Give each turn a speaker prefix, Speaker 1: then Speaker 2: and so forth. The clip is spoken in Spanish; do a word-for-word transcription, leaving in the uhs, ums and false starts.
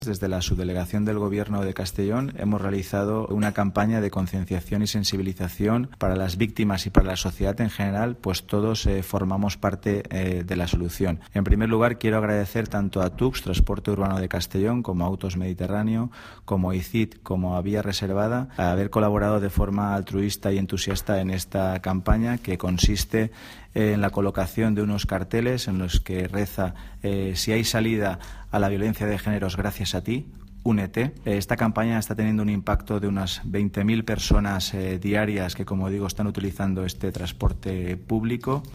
Speaker 1: Desde la Subdelegación del Gobierno de Castellón hemos realizado una campaña de concienciación y sensibilización para las víctimas y para la sociedad en general, pues todos eh, formamos parte eh, de la solución. En primer lugar, quiero agradecer tanto a T U X, Transporte Urbano de Castellón, como a Autos Mediterráneo, como a I C I T, como a Vía Reservada, a haber colaborado de forma altruista y entusiasta en esta campaña que consiste en la colocación de unos carteles en los que reza eh, si hay salida a la violencia de géneros gracias a ti, únete. Esta campaña está teniendo un impacto de unas veinte mil personas eh, diarias que, como digo, están utilizando este transporte público.